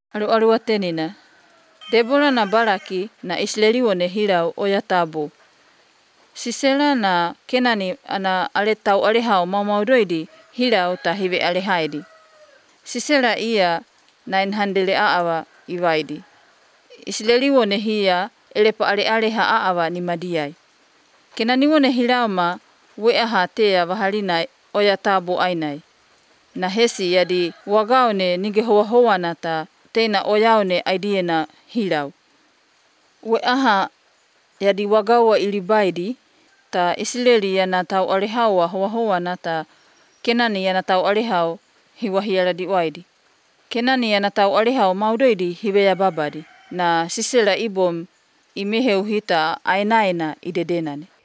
Alu atenina. Debora na Baraki na Isileli one hilau oya tabo. Sisera na Kenani ana ale tau ale hao maudoidi hilau ta hive ale haidi. Sisera ia 900 aawa iwaidi. Isileli one hia elepa ale aawa ni madiai. Kenani one hilau ma weaha tea wahalina oya tabo ainai. Na hesi yadi wagaone nige hoa nata teina oyaone aidiena hilau. Weaha yadi wagawa ilibaidi ta Isileli yana tau ale hawa hoa nata Kenani yana tau ale hao hiwahiala waidi. Kenani yana tau ale hao maudoidi hiwea babadi. Na Sisera ibom imeheu hita ainaina idedenane.